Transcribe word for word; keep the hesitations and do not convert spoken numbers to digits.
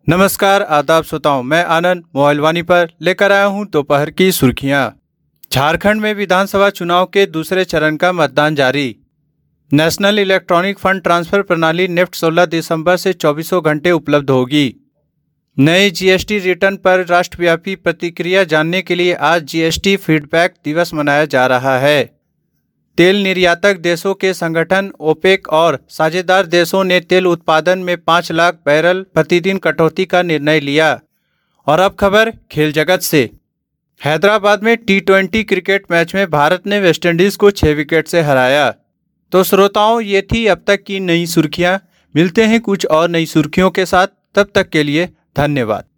नमस्कार आदाब श्रोताओं, मैं आनंद मोबाइल वाणी पर लेकर आया हूं दोपहर की सुर्खियां। झारखंड में विधानसभा चुनाव के दूसरे चरण का मतदान जारी। नेशनल इलेक्ट्रॉनिक फंड ट्रांसफर प्रणाली नेफ्ट सोलह दिसंबर से चौबीसों घंटे उपलब्ध होगी। नए जीएसटी रिटर्न पर राष्ट्रव्यापी प्रतिक्रिया जानने के लिए आज जीएसटी फीडबैक दिवस मनाया जा रहा है। तेल निर्यातक देशों के संगठन ओपेक और साझेदार देशों ने तेल उत्पादन में पाँच लाख बैरल प्रतिदिन कटौती का निर्णय लिया। और अब खबर खेल जगत से। हैदराबाद में टी ट्वेंटी क्रिकेट मैच में भारत ने वेस्टइंडीज को छह विकेट से हराया। तो श्रोताओं, ये थी अब तक की नई सुर्खियां। मिलते हैं कुछ और नई सुर्खियों के साथ, तब तक के लिए धन्यवाद।